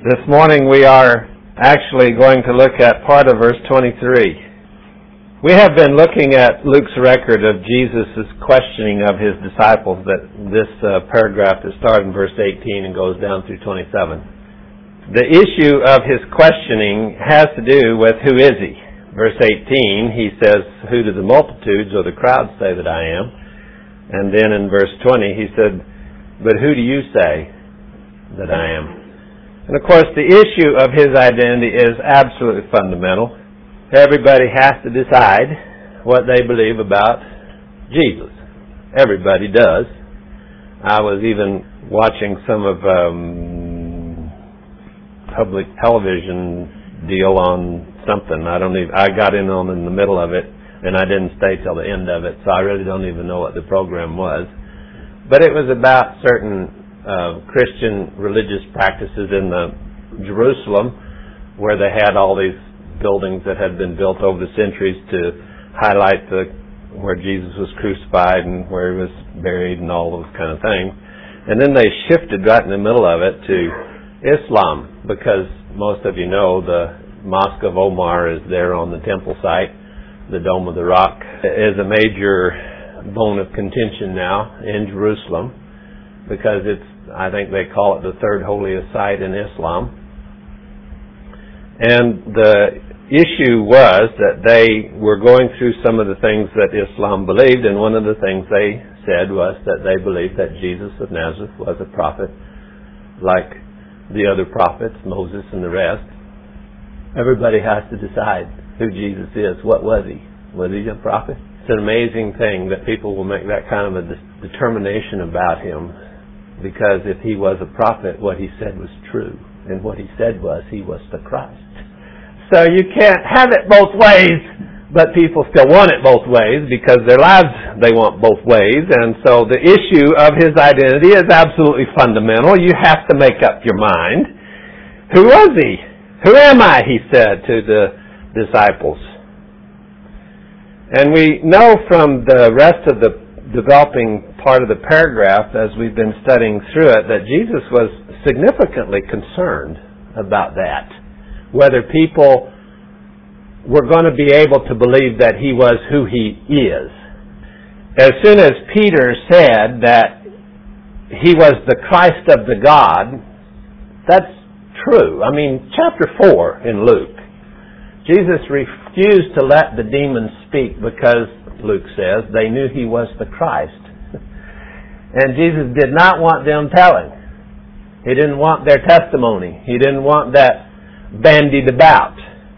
This morning we are actually going to look at part of verse 23. We have been looking at Luke's record of Jesus' questioning of his disciples, that this paragraph that starts in verse 18 and goes down through 27. The issue of his questioning has to do with who is he. Verse 18, he says, who do the multitudes or the crowds say that I am? And then in verse 20 he said, but who do you say that I am? And of course the issue of his identity is absolutely fundamental. Everybody has to decide what they believe about Jesus. Everybody does. I was even watching some of public television deal on something. I got in the middle of it, and I didn't stay till the end of it, so I really don't even know what the program was. But it was about certain Christian religious practices in Jerusalem, where they had all these buildings that had been built over the centuries to highlight where Jesus was crucified and where he was buried and all those kind of things. And then they shifted right in the middle of it to Islam, because most of you know the Mosque of Omar is there on the temple site. The Dome of the Rock is a major bone of contention now in Jerusalem, because I think they call it the third holiest site in Islam. And the issue was that they were going through some of the things that Islam believed, and one of the things they said was that they believed that Jesus of Nazareth was a prophet like the other prophets, Moses and the rest. Everybody has to decide who Jesus is. What was he? Was he a prophet? It's an amazing thing that people will make that kind of a determination about him, because if he was a prophet, what he said was true. And what he said was he was the Christ. So you can't have it both ways, but people still want it both ways, because their lives they want both ways. And so the issue of his identity is absolutely fundamental. You have to make up your mind. Who was he? Who am I? He said to the disciples. And we know from the rest of the developing part of the paragraph, as we've been studying through it, that Jesus was significantly concerned about that. Whether people were going to be able to believe that he was who he is. As soon as Peter said that he was the Christ of the God, that's true. I mean, chapter 4 in Luke, Jesus refused to let the demons speak because, Luke says, they knew he was the Christ. And Jesus did not want them telling. He didn't want their testimony. He didn't want that bandied about.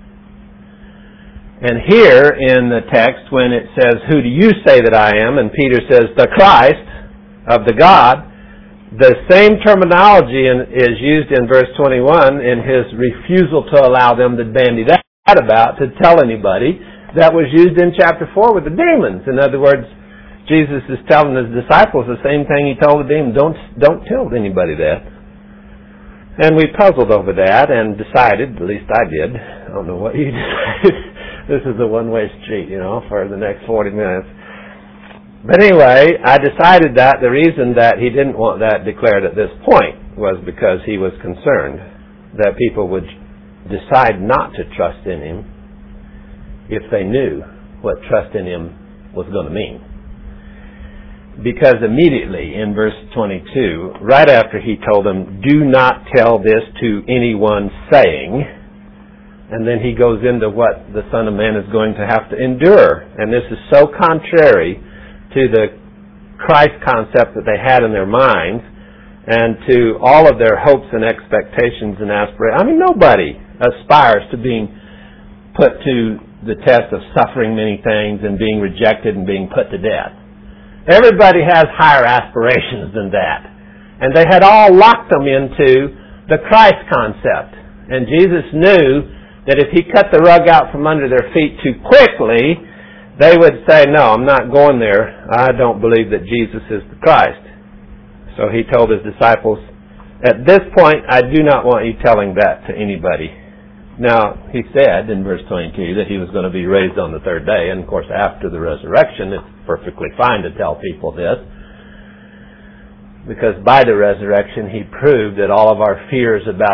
And here in the text, when it says, who do you say that I am? And Peter says, the Christ of the God, the same terminology is used in verse 21 in his refusal to allow them to bandy that about, to tell anybody, that was used in chapter 4 with the demons. In other words, Jesus is telling his disciples the same thing he told the demons. Don't tell anybody that. And we puzzled over that and decided, at least I did, I don't know what you decided, this is a one-way street, for the next 40 minutes. But anyway, I decided that the reason that he didn't want that declared at this point was because he was concerned that people would decide not to trust in him if they knew what trust in him was going to mean. Because immediately in verse 22, right after he told them, do not tell this to anyone saying, and then he goes into what the Son of Man is going to have to endure. And this is so contrary to the Christ concept that they had in their minds, and to all of their hopes and expectations and aspirations. I mean, nobody aspires to being put to the test of suffering many things and being rejected and being put to death. Everybody has higher aspirations than that. And they had all locked them into the Christ concept. And Jesus knew that if he cut the rug out from under their feet too quickly, they would say, no, I'm not going there. I don't believe that Jesus is the Christ. So he told his disciples, at this point, I do not want you telling that to anybody. Now, he said in verse 22 that he was going to be raised on the third day. And of course, after the resurrection, it's perfectly fine to tell people this. because by the resurrection he proved that all of our fears about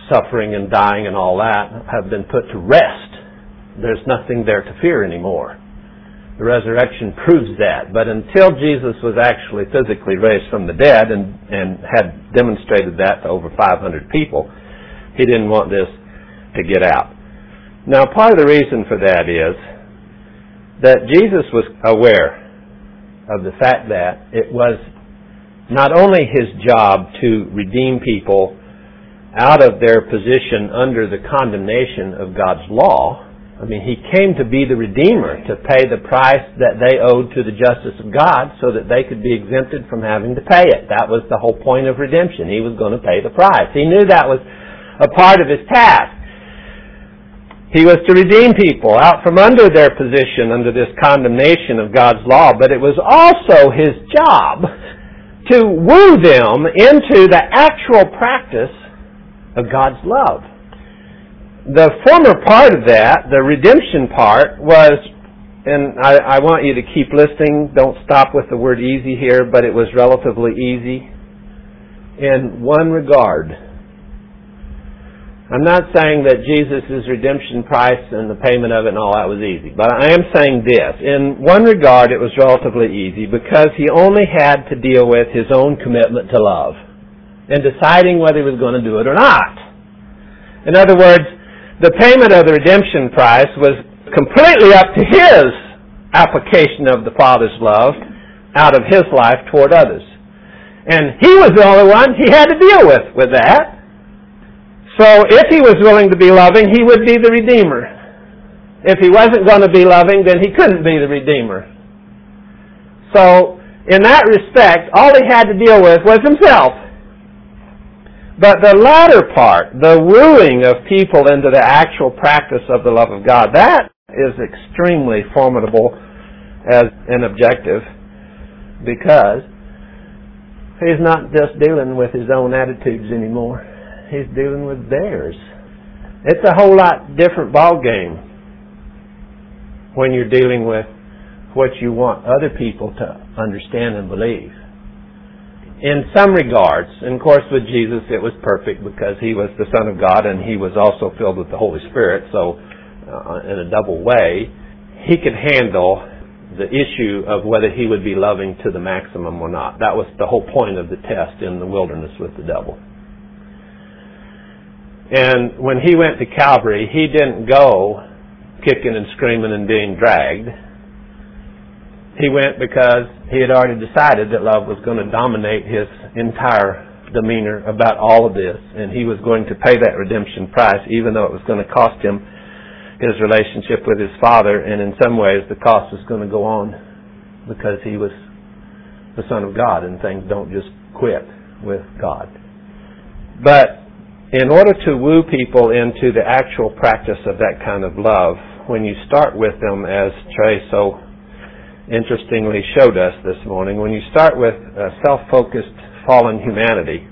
suffering and dying and all that have been put to rest. There's nothing there to fear anymore. The resurrection proves that. But until Jesus was actually physically raised from the dead and had demonstrated that to over 500 people, he didn't want this to get out. Now, part of the reason for that is that Jesus was aware of the fact that it was not only his job to redeem people out of their position under the condemnation of God's law. I mean, he came to be the Redeemer, to pay the price that they owed to the justice of God so that they could be exempted from having to pay it. That was the whole point of redemption. He was going to pay the price. He knew that was a part of his task. He was to redeem people out from under their position under this condemnation of God's law, but it was also his job to woo them into the actual practice of God's love. The former part of that, the redemption part, was, and I want you to keep listening, don't stop with the word easy here, but it was relatively easy in one regard. I'm not saying that Jesus' redemption price and the payment of it and all that was easy, but I am saying this. In one regard, it was relatively easy because he only had to deal with his own commitment to love and deciding whether he was going to do it or not. In other words, the payment of the redemption price was completely up to his application of the Father's love out of his life toward others. And he was the only one he had to deal with that. So if he was willing to be loving, he would be the Redeemer. If he wasn't going to be loving, then he couldn't be the Redeemer. So in that respect, all he had to deal with was himself. But the latter part, the wooing of people into the actual practice of the love of God, that is extremely formidable as an objective because he's not just dealing with his own attitudes anymore. He's dealing with theirs. It's a whole lot different ball game when you're dealing with what you want other people to understand and believe. In some regards, and of course with Jesus it was perfect because he was the Son of God and he was also filled with the Holy Spirit, so in a double way, he could handle the issue of whether he would be loving to the maximum or not. That was the whole point of the test in the wilderness with the devil. And when he went to Calvary, he didn't go kicking and screaming and being dragged. He went because he had already decided that love was going to dominate his entire demeanor about all of this, and he was going to pay that redemption price, even though it was going to cost him his relationship with his Father, and in some ways the cost was going to go on because he was the Son of God, and things don't just quit with God. But in order to woo people into the actual practice of that kind of love, when you start with them, as Trey so interestingly showed us this morning, when you start with self-focused fallen humanity,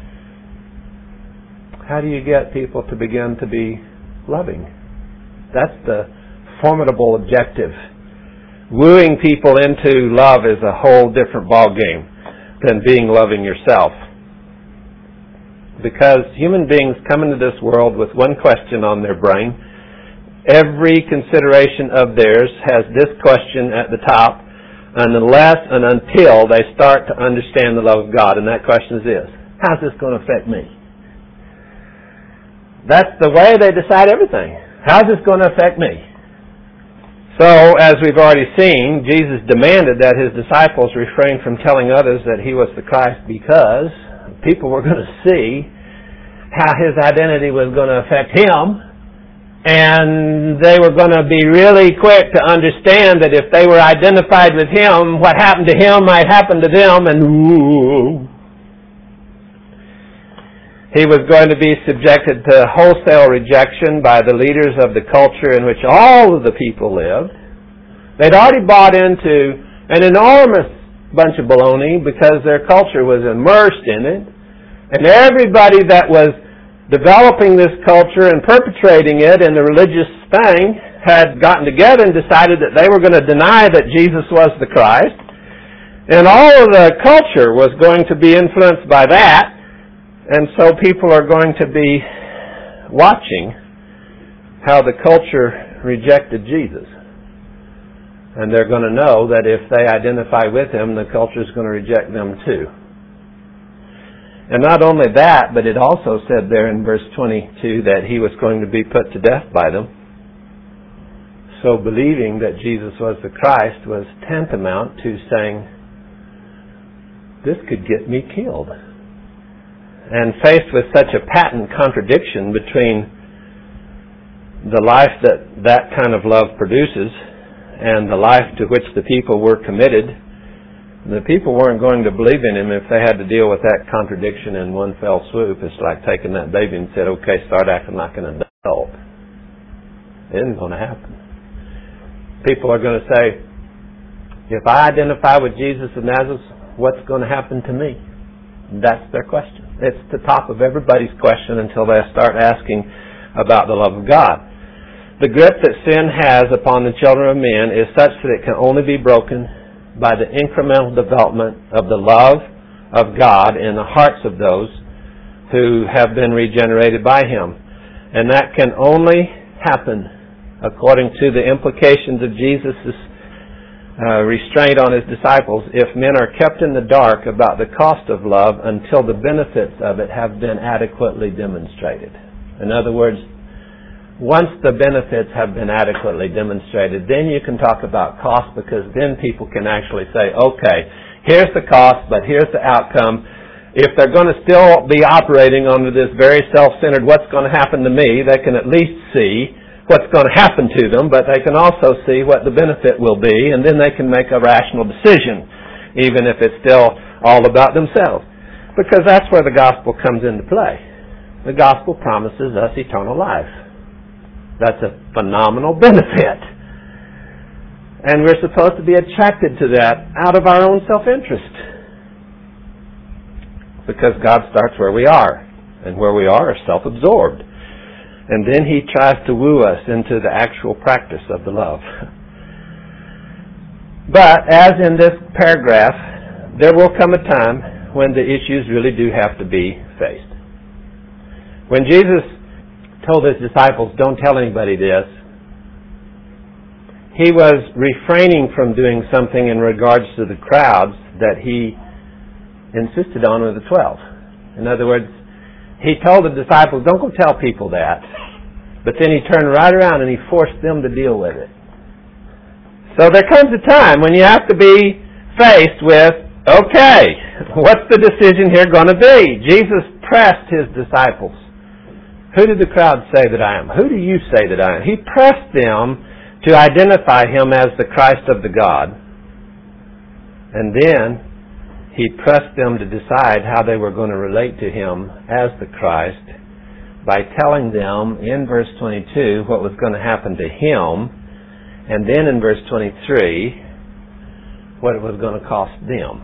how do you get people to begin to be loving? That's the formidable objective. Wooing people into love is a whole different ballgame than being loving yourself. Because human beings come into this world with one question on their brain. Every consideration of theirs has this question at the top, unless and until they start to understand the love of God. And that question is this: how's this going to affect me? That's the way they decide everything. How's this going to affect me? So, as we've already seen, Jesus demanded that his disciples refrain from telling others that he was the Christ because people were going to see how his identity was going to affect him, and they were going to be really quick to understand that if they were identified with him, what happened to him might happen to them, and he was going to be subjected to wholesale rejection by the leaders of the culture in which all of the people lived. They'd already bought into an enormous bunch of baloney because their culture was immersed in it. And everybody that was developing this culture and perpetrating it in the religious thing had gotten together and decided that they were going to deny that Jesus was the Christ. And all of the culture was going to be influenced by that. And so people are going to be watching how the culture rejected Jesus. And they're going to know that if they identify with him, the culture is going to reject them too. And not only that, but it also said there in verse 22 that he was going to be put to death by them. So believing that Jesus was the Christ was tantamount to saying, this could get me killed. And faced with such a patent contradiction between the life that kind of love produces and the life to which the people were committed, the people weren't going to believe in him if they had to deal with that contradiction in one fell swoop. It's like taking that baby and said, okay, start acting like an adult. It isn't going to happen. People are going to say, if I identify with Jesus of Nazareth, what's going to happen to me? That's their question. It's the top of everybody's question until they start asking about the love of God. The grip that sin has upon the children of men is such that it can only be broken by the incremental development of the love of God in the hearts of those who have been regenerated by him. And that can only happen according to the implications of Jesus' restraint on his disciples if men are kept in the dark about the cost of love until the benefits of it have been adequately demonstrated. In other words, once the benefits have been adequately demonstrated, then you can talk about cost, because then people can actually say, okay, here's the cost, but here's the outcome. If they're going to still be operating under this very self-centered, what's going to happen to me, they can at least see what's going to happen to them, but they can also see what the benefit will be, and then they can make a rational decision, even if it's still all about themselves. Because that's where the gospel comes into play. The gospel promises us eternal life. That's a phenomenal benefit. And we're supposed to be attracted to that out of our own self-interest. Because God starts where we are. And where we are self-absorbed. And then he tries to woo us into the actual practice of the love. But, as in this paragraph, there will come a time when the issues really do have to be faced. When Jesus told his disciples, don't tell anybody this, he was refraining from doing something in regards to the crowds that he insisted on with the 12. In other words, he told the disciples, don't go tell people that. But then he turned right around and he forced them to deal with it. So there comes a time when you have to be faced with, okay, what's the decision here going to be? Jesus pressed his disciples. Who did the crowd say that I am? Who do you say that I am? He pressed them to identify him as the Christ of the God. And then he pressed them to decide how they were going to relate to him as the Christ by telling them in verse 22 what was going to happen to him, and then in verse 23 what it was going to cost them.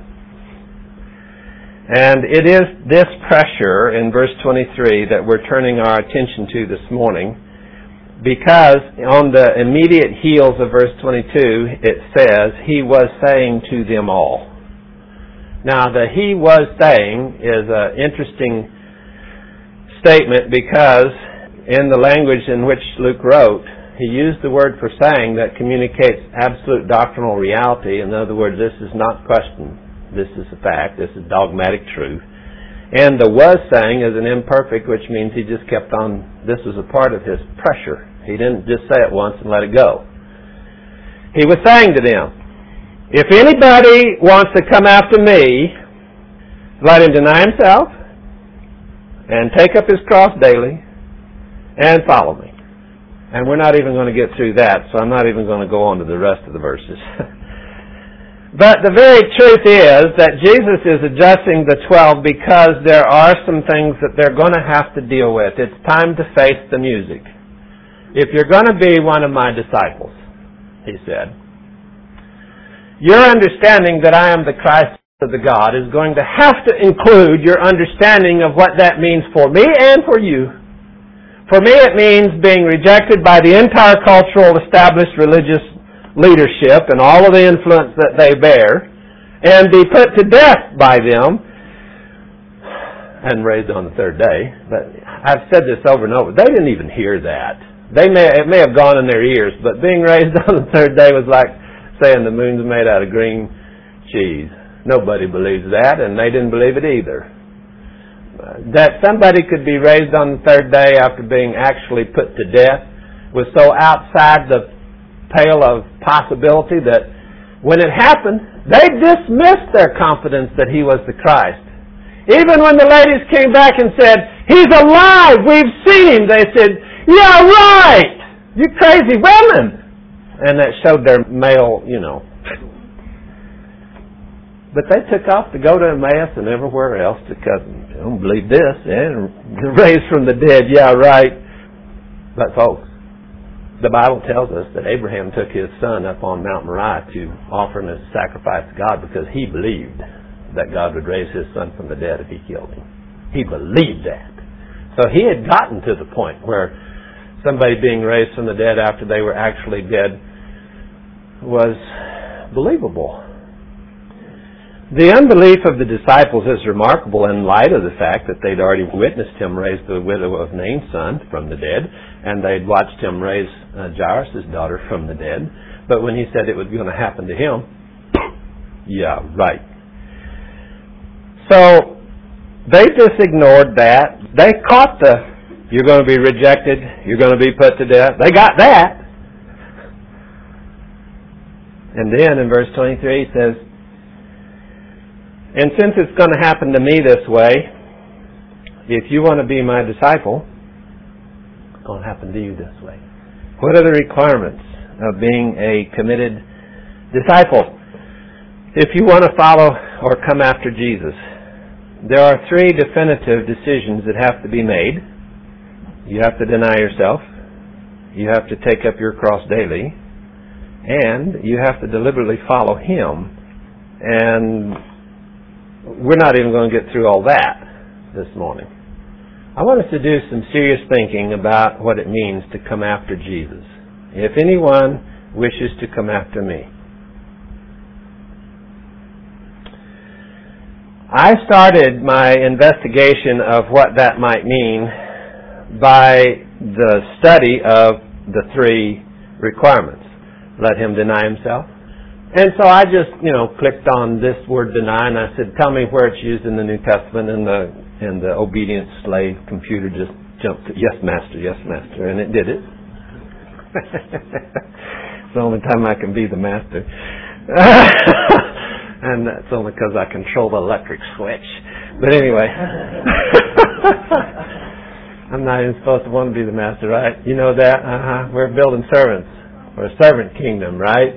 And it is this pressure in verse 23 that we're turning our attention to this morning, because on the immediate heels of verse 22 it says, he was saying to them all. Now, the he was saying is an interesting statement, because in the language in which Luke wrote, he used the word for saying that communicates absolute doctrinal reality. In other words, this is not question. This is a fact. This is dogmatic truth. And the was saying is an imperfect, which means he just kept on. This was a part of his pressure. He didn't just say it once and let it go. He was saying to them, if anybody wants to come after me, let him deny himself and take up his cross daily and follow me. And we're not even going to get through that, so I'm not even going to go on to the rest of the verses. But the very truth is that Jesus is addressing the 12 because there are some things that they're going to have to deal with. It's time to face the music. If you're going to be one of my disciples, he said, your understanding that I am the Christ of the God is going to have to include your understanding of what that means for me and for you. For me, it means being rejected by the entire cultural established religious leadership and all of the influence that they bear, and be put to death by them. and raised on the third day. But I've said this over and over. They didn't even hear that. It may have gone in their ears, but being raised on the third day was like saying the moon's made out of green cheese. Nobody believes that, and they didn't believe it either. That somebody could be raised on the third day after being actually put to death was so outside the pale of possibility that when it happened, they dismissed their confidence that he was the Christ. Even when the ladies came back and said, "He's alive, we've seen him," they said, "Yeah, right! You crazy women!" And that showed their male, But they took off to go to Emmaus and everywhere else because they don't believe this. And raised from the dead, yeah, right. But folks, the Bible tells us that Abraham took his son up on Mount Moriah to offer him as a sacrifice to God because he believed that God would raise his son from the dead if he killed him. He believed that. So he had gotten to the point where somebody being raised from the dead after they were actually dead was believable. The unbelief of the disciples is remarkable in light of the fact that they'd already witnessed him raise the widow of Nain's son from the dead, and they'd watched him raise Jairus' daughter from the dead. But when he said it was going to happen to him, yeah, right. So they just ignored that. They caught you're going to be rejected, you're going to be put to death. They got that. And then in verse 23 it says, "And since it's going to happen to me this way, if you want to be my disciple, it's going to happen to you this way." What are the requirements of being a committed disciple? If you want to follow or come after Jesus, there are 3 definitive decisions that have to be made. You have to deny yourself, you have to take up your cross daily, and you have to deliberately follow Him. And we're not even going to get through all that this morning. I want us to do some serious thinking about what it means to come after Jesus. If anyone wishes to come after me. I started my investigation of what that might mean by the study of the 3 requirements. Let him deny himself. And so I just, clicked on this word deny, and I said, tell me where it's used in the New Testament, and the obedient slave computer just jumped to, yes, master, and it did it. It's the only time I can be the master. And that's only because I control the electric switch. But anyway, I'm not even supposed to want to be the master, right? You know that? We're building servants. We're a servant kingdom, right?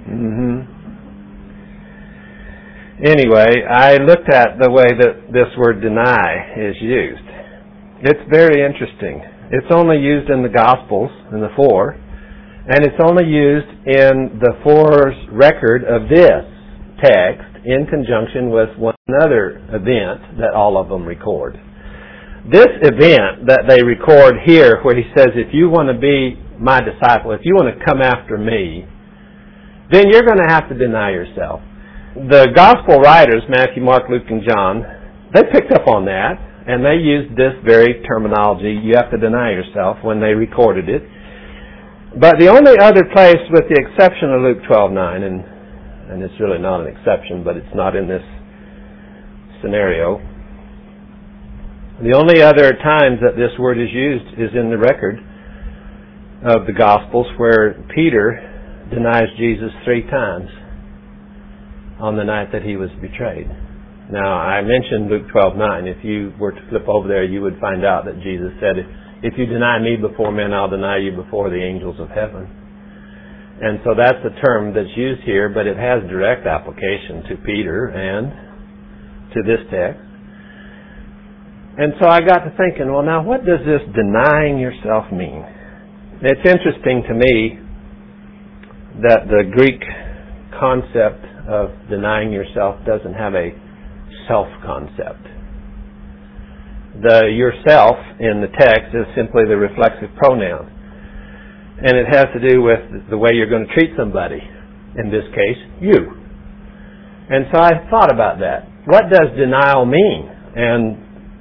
Anyway, I looked at the way that this word deny is used. It's very interesting. It's only used in the Gospels, in the 4, and it's only used in the 4's record of this text in conjunction with one other event that all of them record. This event that they record here, where he says, if you want to be my disciple, if you want to come after me, then you're going to have to deny yourself. The gospel writers, Matthew, Mark, Luke, and John, they picked up on that, and they used this very terminology, you have to deny yourself, when they recorded it. But the only other place, with the exception of Luke 12:9, and it's really not an exception, but it's not in this scenario, the only other times that this word is used is in the record of the Gospels, where Peter denies Jesus 3 times on the night that he was betrayed. Now, I mentioned Luke 12:9. If you were to flip over there, you would find out that Jesus said, if you deny me before men, I'll deny you before the angels of heaven. And so that's the term that's used here, but it has direct application to Peter and to this text. And so I got to thinking, well, now what does this denying yourself mean? It's interesting to me that the Greek concept of denying yourself doesn't have a self-concept. The yourself in the text is simply the reflexive pronoun. And it has to do with the way you're going to treat somebody. In this case, you. And so I thought about that. What does denial mean? And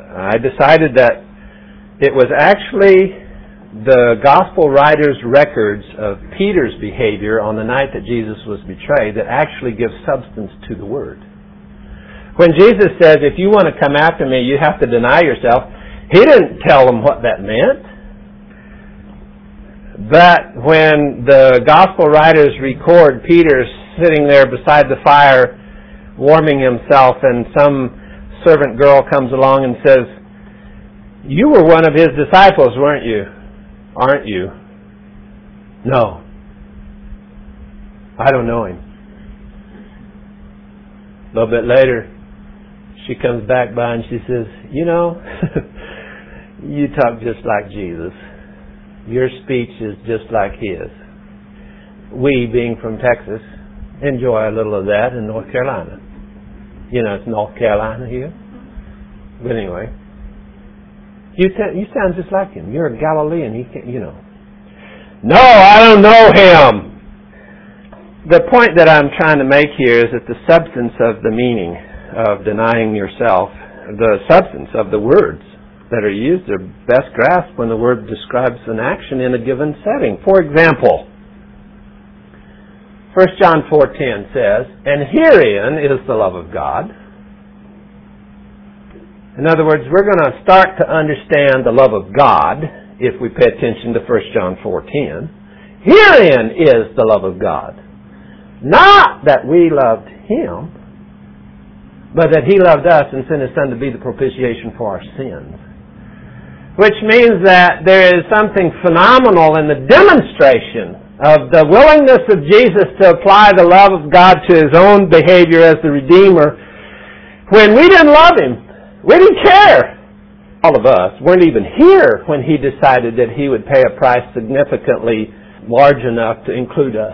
I decided that it was actually the gospel writers' records of Peter's behavior on the night that Jesus was betrayed that actually gives substance to the word. When Jesus says, if you want to come after me, you have to deny yourself, He didn't tell them what that meant. But when the gospel writers record Peter sitting there beside the fire warming himself, and some servant girl comes along and says, you were one of His disciples, weren't you? Aren't you? No. I don't know Him. A little bit later, she comes back by and she says, you know, you talk just like Jesus. Your speech is just like His. We, being from Texas, enjoy a little of that in North Carolina. You know, it's North Carolina here. But anyway, you sound just like Him. You're a Galilean. He can't, you know. No, I don't know Him. The point that I'm trying to make here is that the substance of the meaning of denying yourself, the substance of the words that are used are best grasped when the word describes an action in a given setting. For example, 1 John 4:10 says, and herein is the love of God. In other words, we're going to start to understand the love of God if we pay attention to 1 John 4:10. Herein is the love of God. Not that we loved Him, but that He loved us and sent His Son to be the propitiation for our sins. Which means that there is something phenomenal in the demonstration of the willingness of Jesus to apply the love of God to His own behavior as the Redeemer when we didn't love Him. We didn't care. All of us weren't even here when He decided that He would pay a price significantly large enough to include us.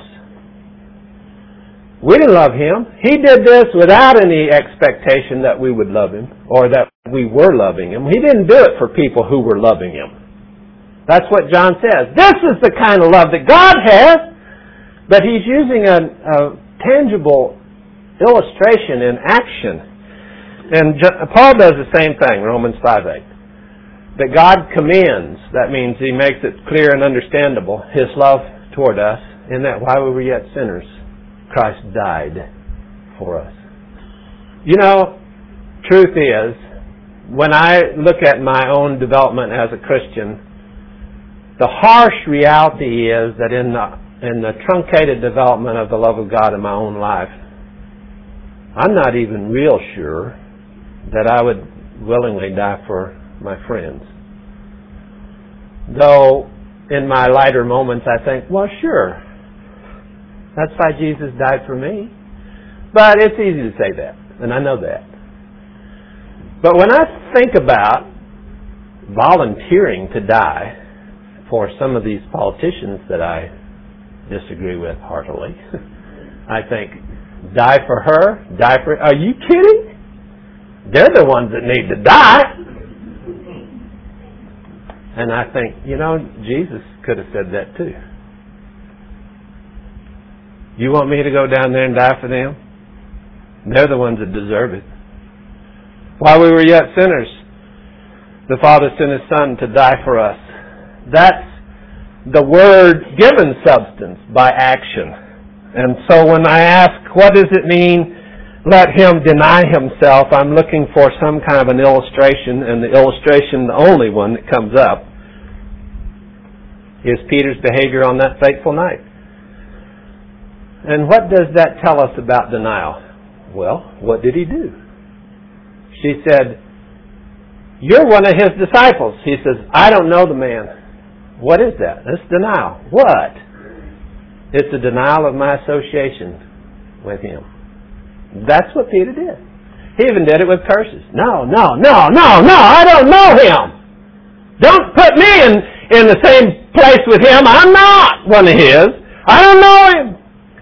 We didn't love Him. He did this without any expectation that we would love Him or that we were loving Him. He didn't do it for people who were loving Him. That's what John says. This is the kind of love that God has, but He's using a tangible illustration in action. And Paul does the same thing, Romans 5:8. That God commends, that means He makes it clear and understandable, His love toward us, in that while we were yet sinners, Christ died for us. You know, truth is, when I look at my own development as a Christian, the harsh reality is that in the truncated development of the love of God in my own life, I'm not even real sure that I would willingly die for my friends. Though in my lighter moments I think, well, sure, that's why Jesus died for me. But it's easy to say that, and I know that. But when I think about volunteering to die for some of these politicians that I disagree with heartily, I think, die for her? Die for... Are you kidding? They're the ones that need to die. And I think, you know, Jesus could have said that too. You want me to go down there and die for them? They're the ones that deserve it. While we were yet sinners, the Father sent His Son to die for us. That's the Word given substance by action. And so when I ask, what does it mean, let Him deny Himself, I'm looking for some kind of an illustration, and the illustration, the only one that comes up, is Peter's behavior on that fateful night. And what does that tell us about denial? Well, what did he do? She said, you're one of His disciples. He says, I don't know the man. What is that? That's denial. What? It's a denial of my association with Him. That's what Peter did. He even did it with curses. No, I don't know Him. Don't put me in the same place with Him. I'm not one of His. I don't know Him.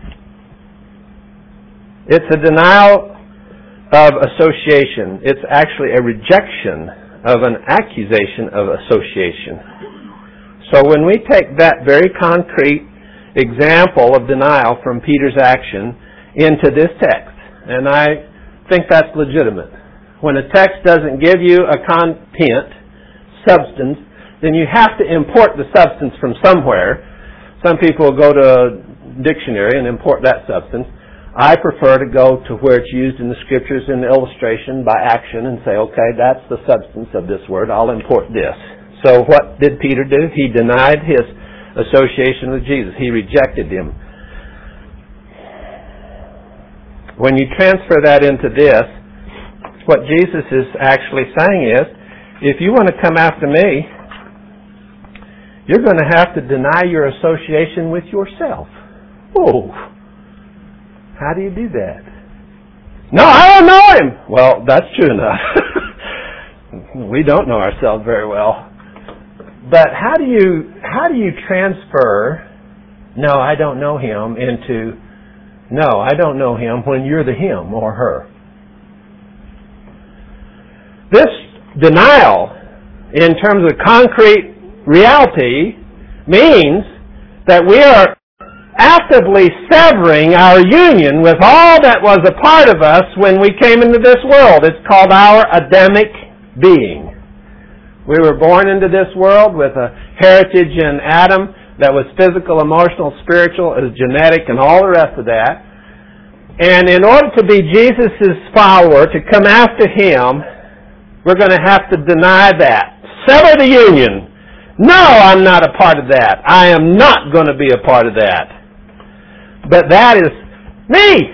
It's a denial of association. It's actually a rejection of an accusation of association. So when we take that very concrete example of denial from Peter's action into this text, and I think that's legitimate. When a text doesn't give you a content, substance, then you have to import the substance from somewhere. Some people will go to a dictionary and import that substance. I prefer to go to where it's used in the Scriptures in the illustration by action and say, okay, that's the substance of this word. I'll import this. So what did Peter do? He denied his association with Jesus. He rejected him. When you transfer that into this, what Jesus is actually saying is, if you want to come after me, you're going to have to deny your association with yourself. Oh, how do you do that? No, I don't know him. Well, that's true enough. We don't know ourselves very well. But how do you transfer, no, I don't know him, into, no, I don't know him, when you're the him or her? This denial, in terms of concrete reality, means that we are actively severing our union with all that was a part of us when we came into this world. It's called our Adamic being. We were born into this world with a heritage in Adam that was physical, emotional, spiritual, is genetic, and all the rest of that. And in order to be Jesus' follower, to come after him, we're going to have to deny that. Sever the union. No, I'm not a part of that. I am not going to be a part of that. But that is me.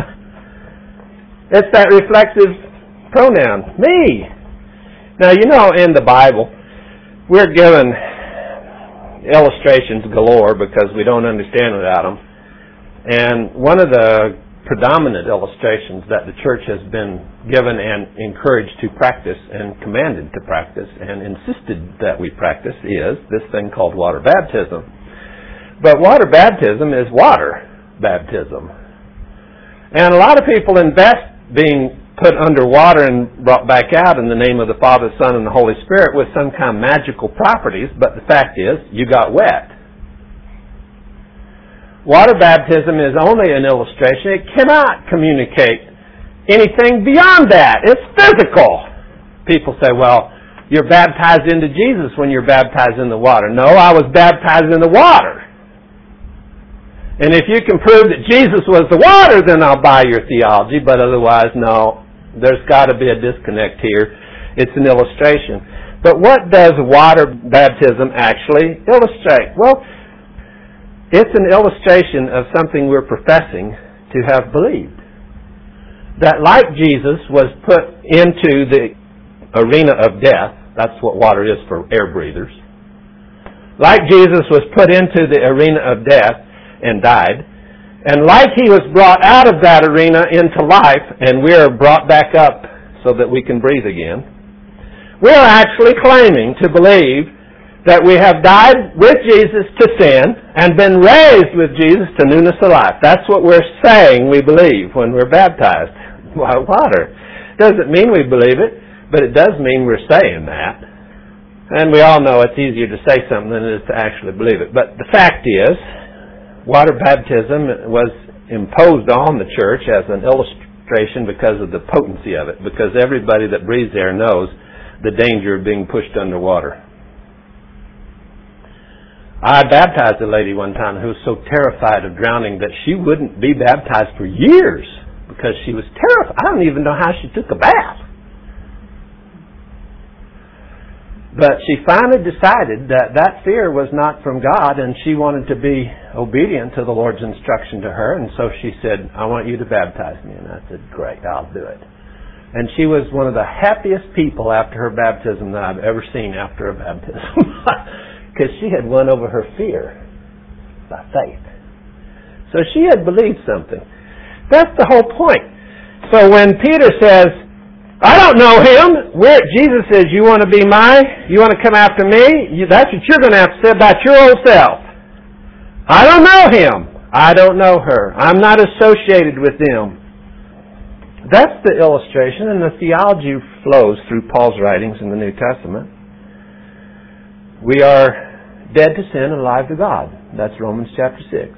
It's that reflexive pronoun, me. Now, you know, in the Bible, we're given illustrations galore because we don't understand without them. And one of the predominant illustrations that the church has been given and encouraged to practice and commanded to practice and insisted that we practice is this thing called water baptism. But water baptism is water baptism. And a lot of people invest being put under water and brought back out in the name of the Father, Son, and the Holy Spirit with some kind of magical properties, but the fact is, you got wet. Water baptism is only an illustration. It cannot communicate anything beyond that. It's physical. People say, well, you're baptized into Jesus when you're baptized in the water. No, I was baptized in the water. And if you can prove that Jesus was the water, then I'll buy your theology. But otherwise, no, there's got to be a disconnect here. It's an illustration. But what does water baptism actually illustrate? Well, it's an illustration of something we're professing to have believed. That like Jesus was put into the arena of death, that's what water is for air breathers. Like Jesus was put into the arena of death and died, and like he was brought out of that arena into life, and we are brought back up so that we can breathe again, we are actually claiming to believe that we have died with Jesus to sin and been raised with Jesus to newness of life. That's what we're saying we believe when we're baptized by water. Doesn't mean we believe it, but it does mean we're saying that. And we all know it's easier to say something than it is to actually believe it. But the fact is, water baptism was imposed on the church as an illustration because of the potency of it, because everybody that breathes there knows the danger of being pushed underwater. I baptized a lady one time who was so terrified of drowning that she wouldn't be baptized for years because she was terrified. I don't even know how she took a bath. But she finally decided that that fear was not from God, and she wanted to be obedient to the Lord's instruction to her, and so she said, I want you to baptize me. And I said, great, I'll do it. And she was one of the happiest people after her baptism that I've ever seen after a baptism. Because she had won over her fear by faith. So she had believed something. That's the whole point. So when Peter says, I don't know him, Jesus says, you want to be you want to come after me? That's what you're going to have to say about your old self. I don't know him. I don't know her. I'm not associated with them. That's the illustration, and the theology flows through Paul's writings in the New Testament. We are dead to sin and alive to God. That's Romans chapter 6.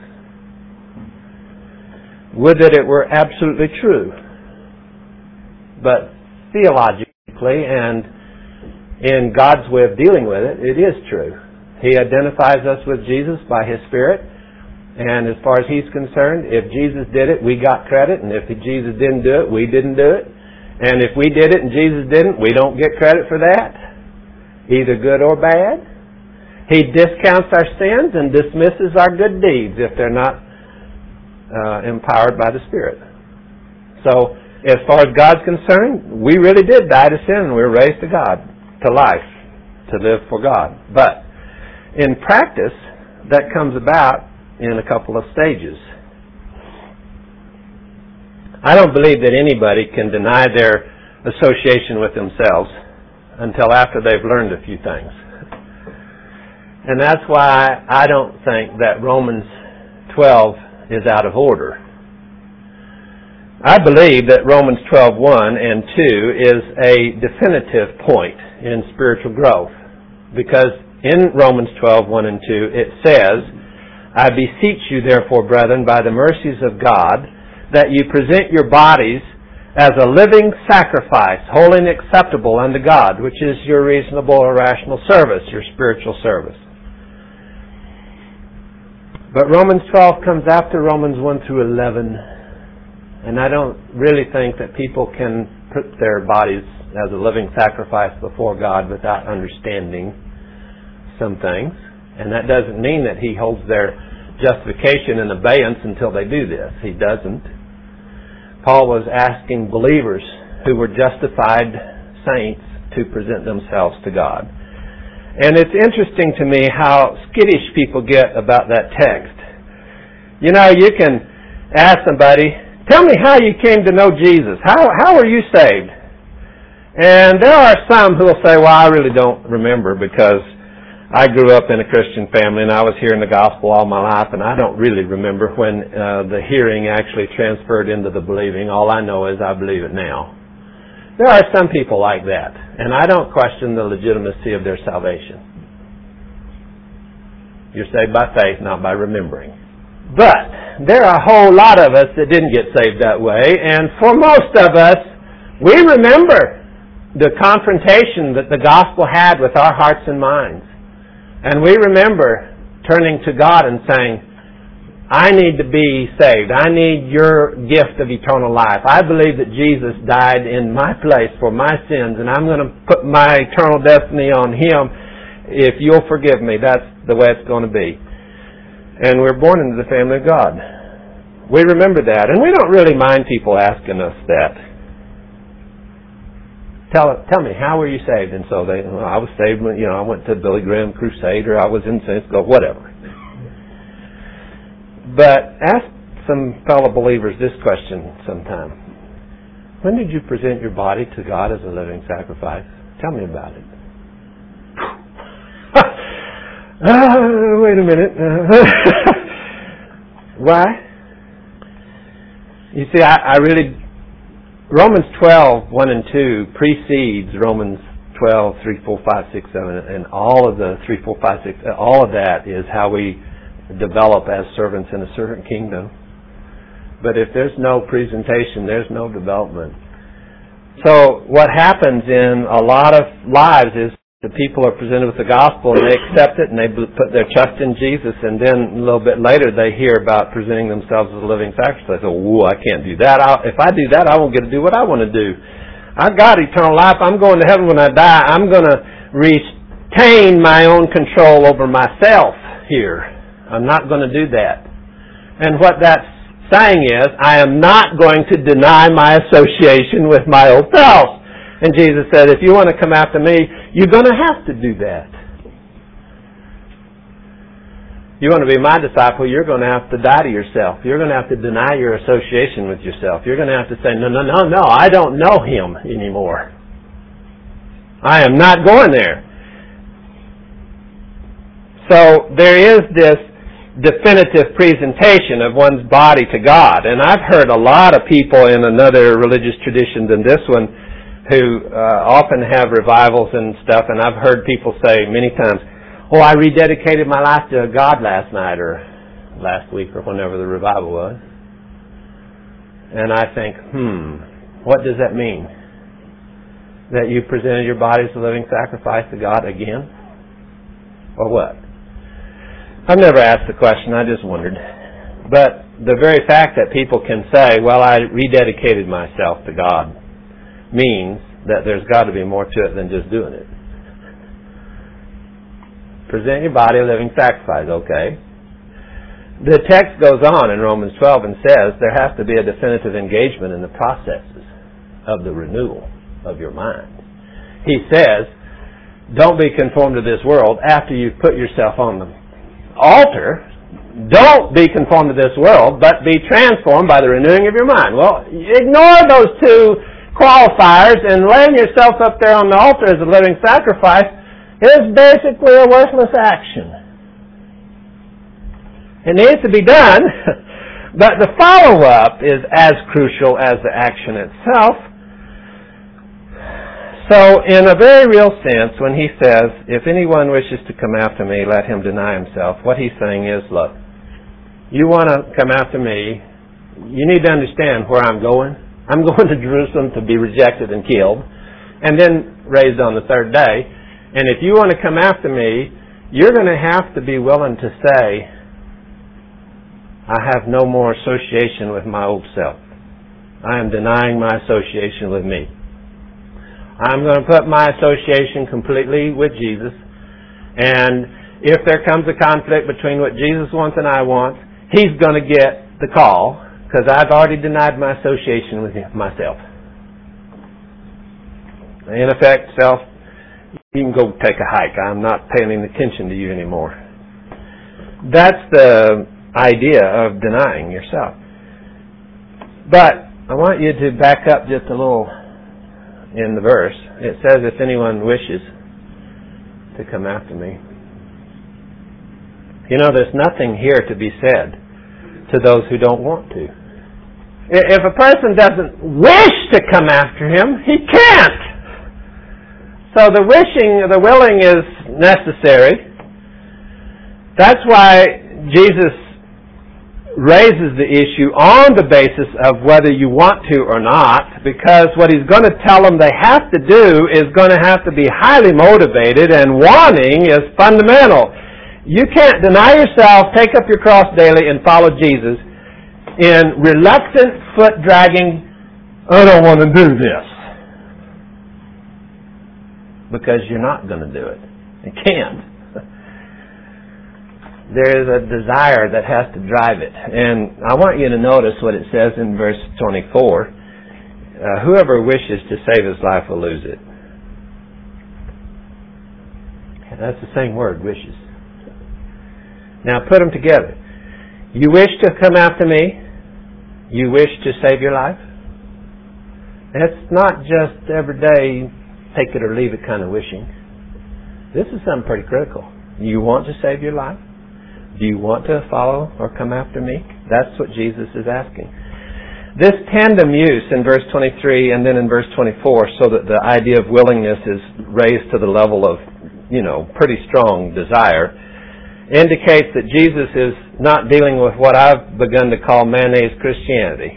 Would that it were absolutely true. But theologically and in God's way of dealing with it, it is true. He identifies us with Jesus by His Spirit, and as far as He's concerned, if Jesus did it, we got credit, and if Jesus didn't do it, we didn't do it. And if we did it and Jesus didn't, we don't get credit for that, either good or bad. He discounts our sins and dismisses our good deeds if they're not empowered by the Spirit. So, as far as God's concerned, we really did die to sin and we were raised to God, to life, to live for God. But in practice, that comes about in a couple of stages. I don't believe that anybody can deny their association with themselves until after they've learned a few things. And that's why I don't think that Romans 12 is out of order. I believe that Romans 12:1 and 2 is a definitive point in spiritual growth. Because in Romans 12:1 and 2 it says, I beseech you therefore, brethren, by the mercies of God, that you present your bodies as a living sacrifice, holy and acceptable unto God, which is your reasonable or rational service, your spiritual service. But Romans 12 comes after Romans 1 through 11, and I don't really think that people can put their bodies as a living sacrifice before God without understanding some things. And that doesn't mean that He holds their justification in abeyance until they do this. He doesn't. Paul was asking believers who were justified saints to present themselves to God. And it's interesting to me how skittish people get about that text. You know, you can ask somebody, tell me how you came to know Jesus. How were you saved? And there are some who will say, well, I really don't remember because I grew up in a Christian family and I was hearing the gospel all my life, and I don't really remember when the hearing actually transferred into the believing. All I know is I believe it now. There are some people like that, and I don't question the legitimacy of their salvation. You're saved by faith, not by remembering. But there are a whole lot of us that didn't get saved that way, and for most of us, we remember the confrontation that the gospel had with our hearts and minds. And we remember turning to God and saying, I need to be saved. I need your gift of eternal life. I believe that Jesus died in my place for my sins, and I'm going to put my eternal destiny on Him. If you'll forgive me, that's the way it's going to be. And we're born into the family of God. We remember that, and we don't really mind people asking us that. Tell me, how were you saved? And so I was saved when, I went to Billy Graham Crusade, or I was in Saints Go, whatever. But ask some fellow believers this question sometime. When did you present your body to God as a living sacrifice? Tell me about it. Wait a minute. Why? You see, I really... Romans 12, 1 and 2 precedes Romans 12, 3, 4, 5, 6, 7, and all of the 3, 4, 5, 6, all of that is how we develop as servants in a servant kingdom. But if there's no presentation, there's no development. So what happens in a lot of lives is the people are presented with the gospel and they accept it and they put their trust in Jesus, and then a little bit later they hear about presenting themselves as a living sacrifice. Oh, I can't do that. If I do that, I won't get to do what I want to do. I've got eternal life. I'm going to heaven when I die. I'm going to retain my own control over myself here. I'm not going to do that. And what that's saying is, I am not going to deny my association with my old self. And Jesus said, if you want to come after me, you're going to have to do that. You want to be my disciple, you're going to have to die to yourself. You're going to have to deny your association with yourself. You're going to have to say, no, I don't know Him anymore. I am not going there. So there is this definitive presentation of one's body to God. And I've heard a lot of people in another religious tradition than this one who often have revivals and stuff, and I've heard people say many times, oh, I rededicated my life to God last night or last week or whenever the revival was. And I think, what does that mean? that you presented your body as a living sacrifice to God again? Or what? I've never asked the question, I just wondered. But the very fact that people can say, well, I rededicated myself to God, means that there's got to be more to it than just doing it. Present your body a living sacrifice, okay. The text goes on in Romans 12 and says there has to be a definitive engagement in the processes of the renewal of your mind. He says, don't be conformed to this world after you've put yourself on the altar. Don't be conformed to this world, but be transformed by the renewing of your mind. Well, ignore those two qualifiers, and laying yourself up there on the altar as a living sacrifice is basically a worthless action. It needs to be done, but the follow-up is as crucial as the action itself. So, in a very real sense, when he says, if anyone wishes to come after me, let him deny himself, what he's saying is, look, you want to come after me, you need to understand where I'm going. I'm going to Jerusalem to be rejected and killed, and then raised on the third day. And if you want to come after me, you're going to have to be willing to say, I have no more association with my old self. I am denying my association with me. I'm going to put my association completely with Jesus. And if there comes a conflict between what Jesus wants and I want, he's going to get the call because I've already denied my association with myself. In effect, self, you can go take a hike. I'm not paying any attention to you anymore. That's the idea of denying yourself. But I want you to back up just a little in the verse. It says, if anyone wishes to come after me. You know, there's nothing here to be said to those who don't want to. If a person doesn't wish to come after him, he can't. So the willing is necessary. That's why Jesus raises the issue on the basis of whether you want to or not, because what he's going to tell them they have to do is going to have to be highly motivated, and wanting is fundamental. You can't deny yourself, take up your cross daily, and follow Jesus in reluctant, foot-dragging, I don't want to do this. Because you're not going to do it. You can't. There is a desire that has to drive it. And I want you to notice what it says in verse 24. Whoever wishes to save his life will lose it. That's the same word, wishes. Now put them together. You wish to come after me? You wish to save your life? It's not just everyday take it or leave it kind of wishing. This is something pretty critical. You want to save your life? Do you want to follow or come after me? That's what Jesus is asking. This tandem use in verse 23 and then in verse 24, so that the idea of willingness is raised to the level of, pretty strong desire, indicates that Jesus is not dealing with what I've begun to call mayonnaise Christianity.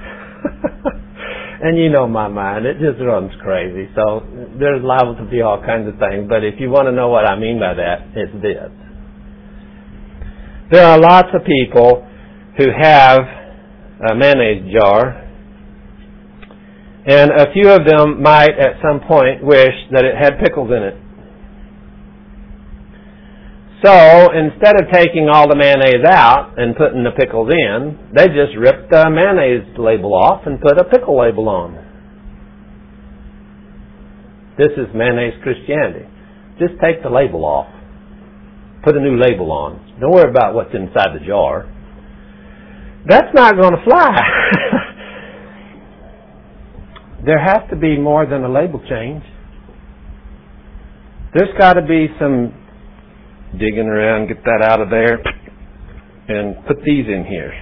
And you know my mind, it just runs crazy. So there's liable to be all kinds of things. But if you want to know what I mean by that, it's this. There are lots of people who have a mayonnaise jar, and a few of them might at some point wish that it had pickles in it. So instead of taking all the mayonnaise out and putting the pickles in, they just ripped the mayonnaise label off and put a pickle label on. This is mayonnaise Christianity. Just take the label off. Put a new label on. Don't worry about what's inside the jar. That's not going to fly. There has to be more than a label change. There's got to be some digging around, get that out of there, and put these in here.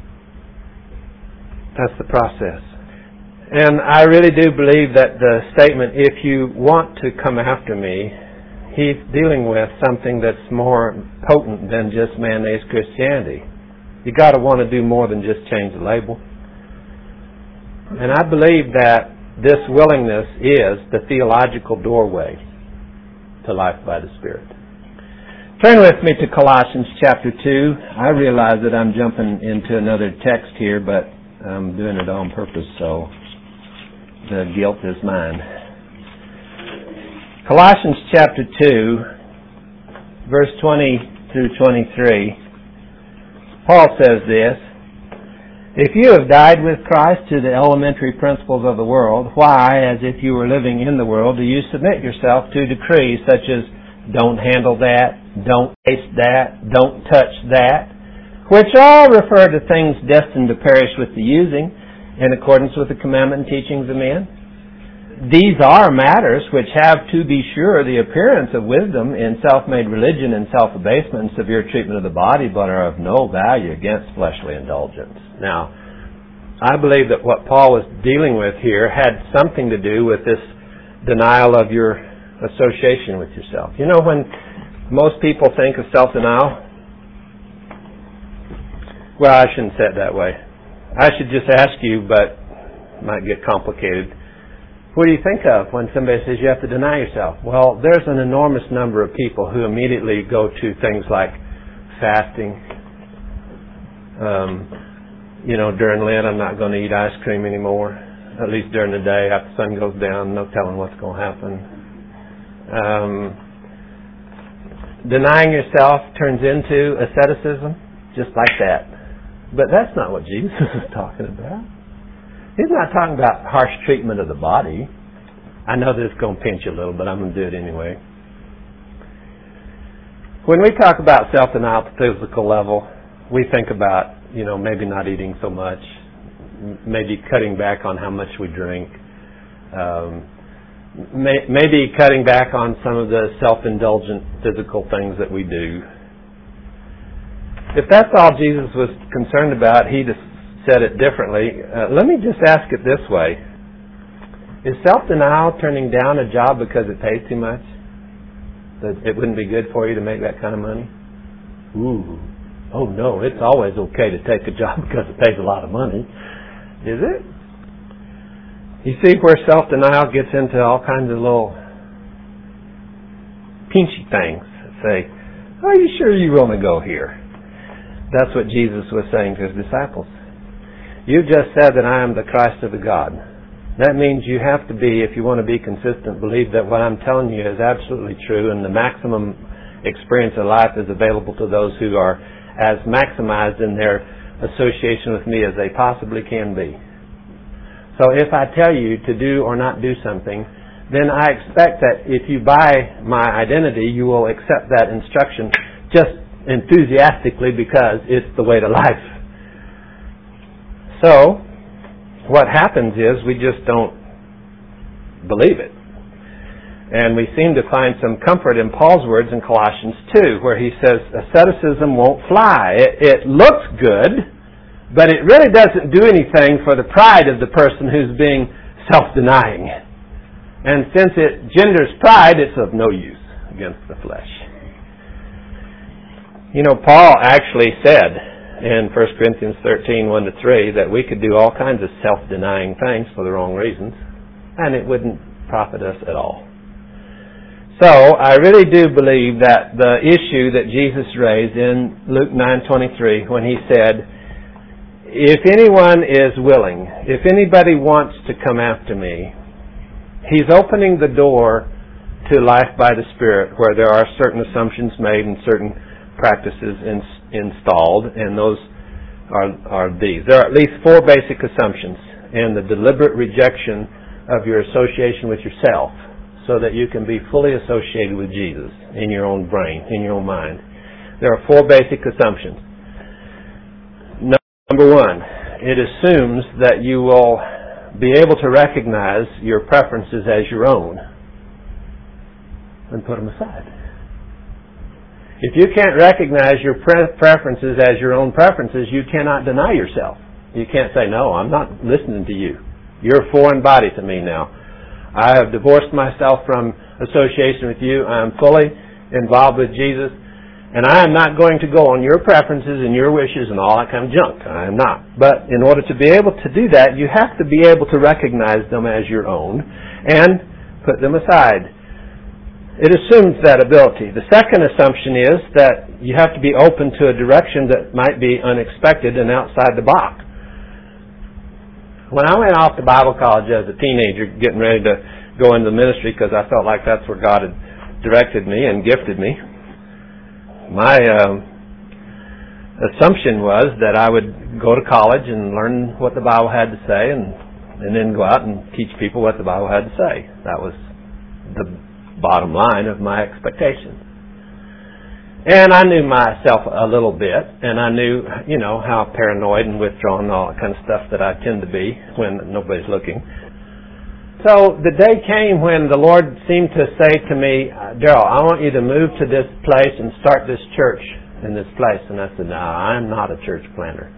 That's the process. And I really do believe that the statement, if you want to come after me, he's dealing with something that's more potent than just mayonnaise Christianity. You got to want to do more than just change the label. And I believe that this willingness is the theological doorway to life by the Spirit. Turn with me to Colossians chapter 2. I realize that I'm jumping into another text here, but I'm doing it on purpose, so the guilt is mine. Colossians chapter 2, verse 20 through 23, Paul says this: "If you have died with Christ to the elementary principles of the world, why, as if you were living in the world, do you submit yourself to decrees such as don't handle that, don't taste that, don't touch that, which all refer to things destined to perish with the using, in accordance with the commandment and teachings of men? These are matters which have, to be sure, the appearance of wisdom in self-made religion and self-abasement and severe treatment of the body, but are of no value against fleshly indulgence." Now, I believe that what Paul was dealing with here had something to do with this denial of your association with yourself. You know, when most people think of self-denial, well, I shouldn't say it that way. I should just ask you, but it might get complicated. What do you think of when somebody says you have to deny yourself? Well, there's an enormous number of people who immediately go to things like fasting. During Lent, I'm not going to eat ice cream anymore, at least during the day. After the sun goes down, no telling what's going to happen. Denying yourself turns into asceticism, just like that. But that's not what Jesus is talking about. He's not talking about harsh treatment of the body. I know this is going to pinch you a little, but I'm going to do it anyway. When we talk about self-denial at the physical level, we think about, maybe not eating so much, maybe cutting back on how much we drink, maybe cutting back on some of the self-indulgent physical things that we do. If that's all Jesus was concerned about, he just said it differently. Let me just ask it this way. Is self-denial turning down a job because it pays too much? That it wouldn't be good for you to make that kind of money? Oh no, it's always okay to take a job because it pays a lot of money. Is it? You see where self-denial gets into all kinds of little pinchy things that say, "Are you sure you want to go here?" That's what Jesus was saying to his disciples. You just said that I am the Christ of the God. That means you have to be, if you want to be consistent, believe that what I'm telling you is absolutely true, and the maximum experience of life is available to those who are as maximized in their association with me as they possibly can be. So if I tell you to do or not do something, then I expect that if you buy my identity, you will accept that instruction just enthusiastically because it's the way to life. So, what happens is we just don't believe it. And we seem to find some comfort in Paul's words in Colossians 2, where he says asceticism won't fly. It looks good, but it really doesn't do anything for the pride of the person who's being self-denying. And since it genders pride, it's of no use against the flesh. Paul actually said in 1 Corinthians 13, 1-3, that we could do all kinds of self-denying things for the wrong reasons, and it wouldn't profit us at all. So, I really do believe that the issue that Jesus raised in Luke 9:23, when he said, "If anyone is willing, if anybody wants to come after me," he's opening the door to life by the Spirit, where there are certain assumptions made and certain practices installed, and those are these. There are at least 4 basic assumptions, and the deliberate rejection of your association with yourself, so that you can be fully associated with Jesus in your own brain, in your own mind. There are 4 basic assumptions. Number 1, it assumes that you will be able to recognize your preferences as your own and put them aside. If you can't recognize your preferences as your own preferences, you cannot deny yourself. You can't say, "No, I'm not listening to you. You're a foreign body to me now. I have divorced myself from association with you. I'm fully involved with Jesus, And I am not going to go on your preferences and your wishes and all that kind of junk. I am not. But in order to be able to do that, you have to be able to recognize them as your own and put them aside. It assumes that ability. The second assumption is that you have to be open to a direction that might be unexpected and outside the box. When I went off to Bible college as a teenager, getting ready to go into the ministry because I felt like that's where God had directed me and gifted me, my assumption was that I would go to college and learn what the Bible had to say and then go out and teach people what the Bible had to say. That was the bottom line of my expectations. And I knew myself a little bit, and I knew, how paranoid and withdrawn and all that kind of stuff that I tend to be when nobody's looking. So the day came when the Lord seemed to say to me, Darrell, I want you to move to this place and start this church in this place. And I said, no, I'm not a church planter.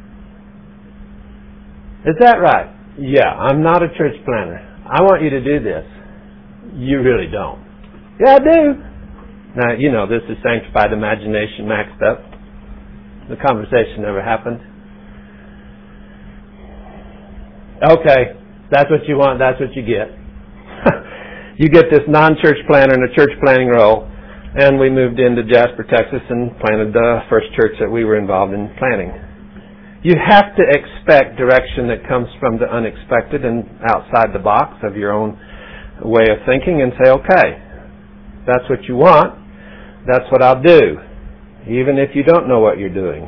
Is that right? Yeah, I'm not a church planter. I want you to do this. You really don't. Yeah, I do. Now, this is sanctified imagination maxed up. The conversation never happened. Okay, that's what you want, that's what you get. You get this non-church planter in a church planning role, and we moved into Jasper, Texas, and planted the first church that we were involved in planning. You have to expect direction that comes from the unexpected and outside the box of your own way of thinking and say, okay, that's what you want. That's what I'll do, even if you don't know what you're doing.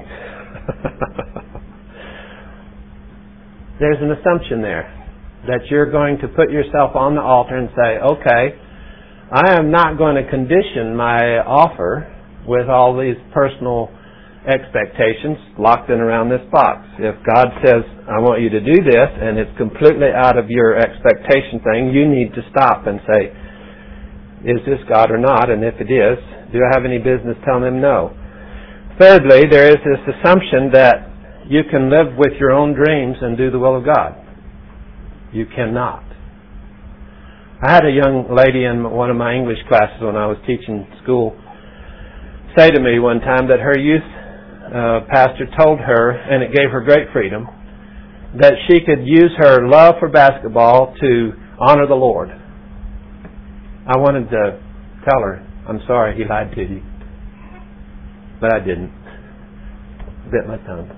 There's an assumption there that you're going to put yourself on the altar and say, okay, I am not going to condition my offer with all these personal expectations locked in around this box. If God says, I want you to do this, and it's completely out of your expectation thing, you need to stop and say, is this God or not? And if it is, do I have any business telling him no? Thirdly, there is this assumption that you can live with your own dreams and do the will of God. You cannot. I had a young lady in one of my English classes when I was teaching school say to me one time that her youth pastor told her, and it gave her great freedom, that she could use her love for basketball to honor the Lord. I wanted to tell her, I'm sorry he lied to you. But I didn't. Bit my tongue.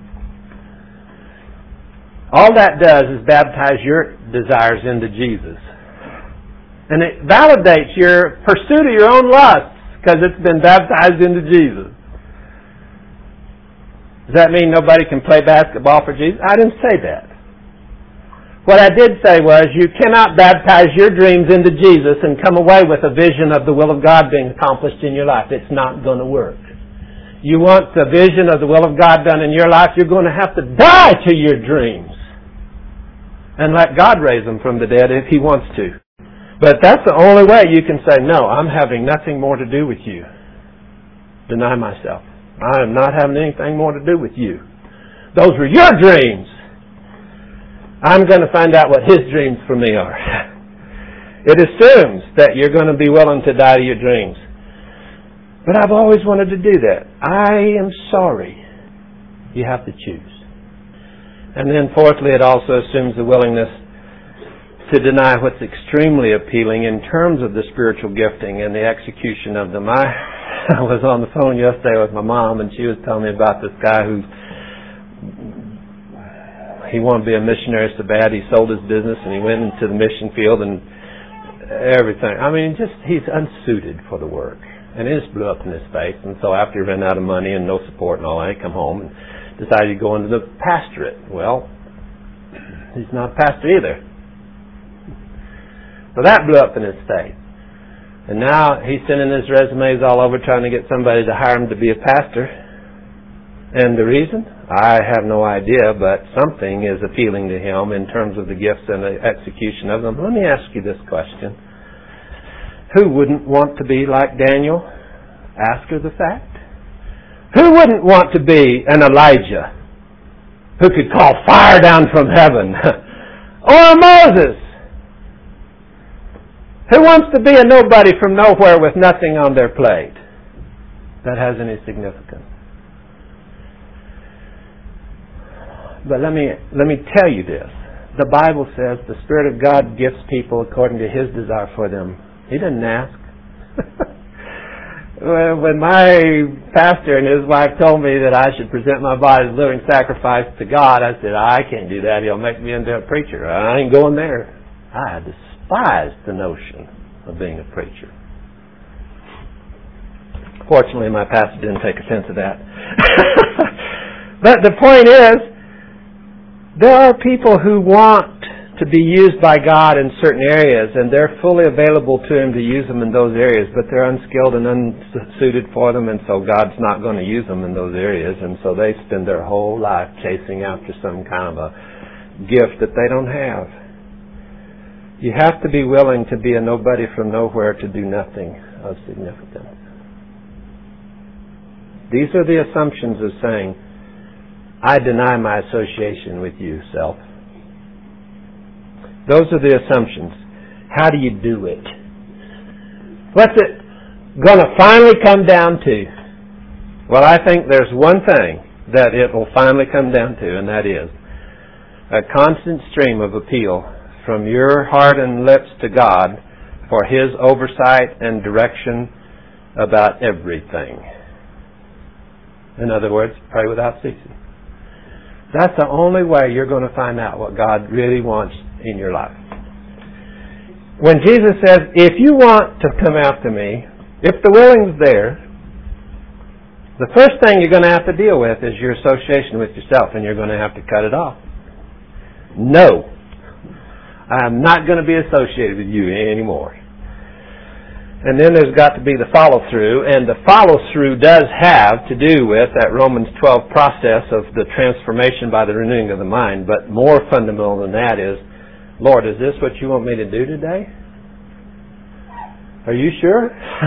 All that does is baptize your desires into Jesus. And it validates your pursuit of your own lusts because it's been baptized into Jesus. Does that mean nobody can play basketball for Jesus? I didn't say that. What I did say was, you cannot baptize your dreams into Jesus and come away with a vision of the will of God being accomplished in your life. It's not going to work. You want the vision of the will of God done in your life, you're going to have to die to your dreams and let God raise them from the dead if He wants to. But that's the only way you can say, no, I'm having nothing more to do with you. Deny myself. I am not having anything more to do with you. Those were your dreams. I'm going to find out what His dreams for me are. It assumes that you're going to be willing to die to your dreams. But I've always wanted to do that. I am sorry. You have to choose. And then fourthly, it also assumes the willingness to deny what's extremely appealing in terms of the spiritual gifting and the execution of them. I was on the phone yesterday with my mom, and she was telling me about this guy who he wanted to be a missionary so bad he sold his business and he went into the mission field and everything. I mean, he's unsuited for the work. And it just blew up in his face. And so after he ran out of money and no support and all that, he come home and decided to go into the pastorate. Well, he's not a pastor either. So that blew up in his face. And now he's sending his resumes all over trying to get somebody to hire him to be a pastor. And the reason? I have no idea, but something is appealing to him in terms of the gifts and the execution of them. Let me ask you this question. Who wouldn't want to be like Daniel after the fact? Who wouldn't want to be an Elijah who could call fire down from heaven? Or Moses, who wants to be a nobody from nowhere with nothing on their plate? that has any significance. But let me tell you this. The Bible says the Spirit of God gifts people according to His desire for them. He didn't ask. When my pastor and his wife told me that I should present my body as a living sacrifice to God, I said, I can't do that. He'll make me into a preacher. I ain't going there. I despised the notion of being a preacher. Fortunately, my pastor didn't take offense to that. But the point is, there are people who want to be used by God in certain areas, and they're fully available to Him to use them in those areas, but they're unskilled and unsuited for them, and so God's not going to use them in those areas, and so they spend their whole life chasing after some kind of a gift that they don't have. You have to be willing to be a nobody from nowhere to do nothing of significance. These are the assumptions of saying, I deny my association with you, self. Those are the assumptions. How do you do it? What's it going to finally come down to? Well, I think there's one thing that it will finally come down to, and that is a constant stream of appeal from your heart and lips to God for His oversight and direction about everything. In other words, pray without ceasing. That's the only way you're going to find out what God really wants in your life. When Jesus says, if you want to come after me, if the willing's there, the first thing you're going to have to deal with is your association with yourself, and you're going to have to cut it off. No, I'm not going to be associated with you anymore. And then there's got to be the follow-through, and the follow-through does have to do with that Romans 12 process of the transformation by the renewing of the mind, but more fundamental than that is, Lord, is this what you want me to do today? Are you sure?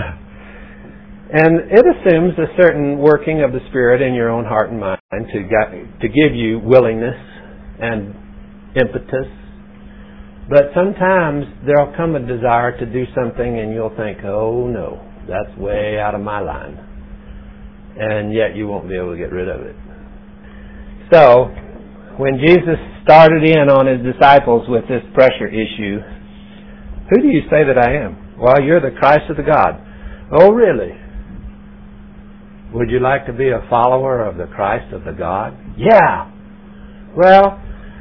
And it assumes a certain working of the Spirit in your own heart and mind to give you willingness and impetus. But sometimes there'll come a desire to do something and you'll think, oh no, that's way out of my line. And yet you won't be able to get rid of it. So, when Jesus started in on His disciples with this pressure issue, who do you say that I am? Well, you're the Christ of the God. Oh, really? Would you like to be a follower of the Christ of the God? Yeah. Well,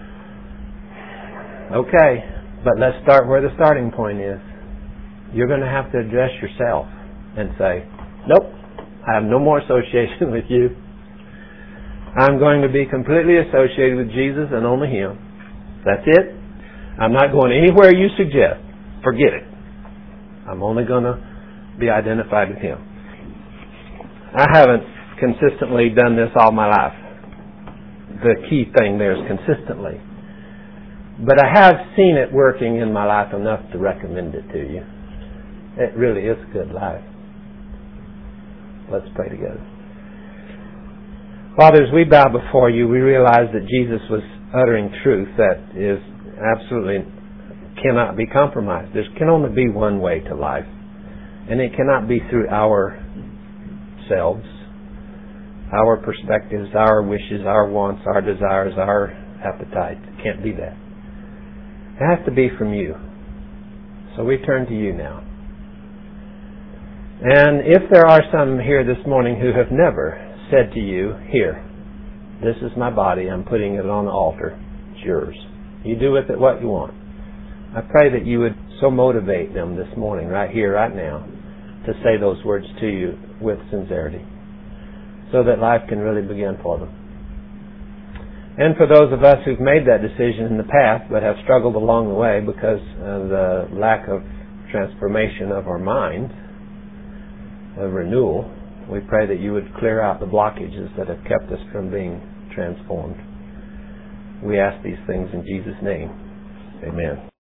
okay. But let's start where the starting point is. You're going to have to address yourself and say, nope, I have no more association with you. I'm going to be completely associated with Jesus and only Him. That's it. I'm not going anywhere you suggest. Forget it. I'm only going to be identified with Him. I haven't consistently done this all my life. The key thing there is consistently. But I have seen it working in my life enough to recommend it to you. It really is a good life. Let's pray together. Father, as we bow before you, we realize that Jesus was uttering truth that is absolutely cannot be compromised. There can only be one way to life. And it cannot be through ourselves, our perspectives, our wishes, our wants, our desires, our appetites. It can't be that. It has to be from you. So we turn to you now. And if there are some here this morning who have never said to you, here, this is my body, I'm putting it on the altar, it's yours. You do with it what you want. I pray that you would so motivate them this morning, right here, right now, to say those words to you with sincerity, so that life can really begin for them. And for those of us who've made that decision in the past but have struggled along the way because of the lack of transformation of our minds, of renewal, we pray that you would clear out the blockages that have kept us from being transformed. We ask these things in Jesus' name. Amen.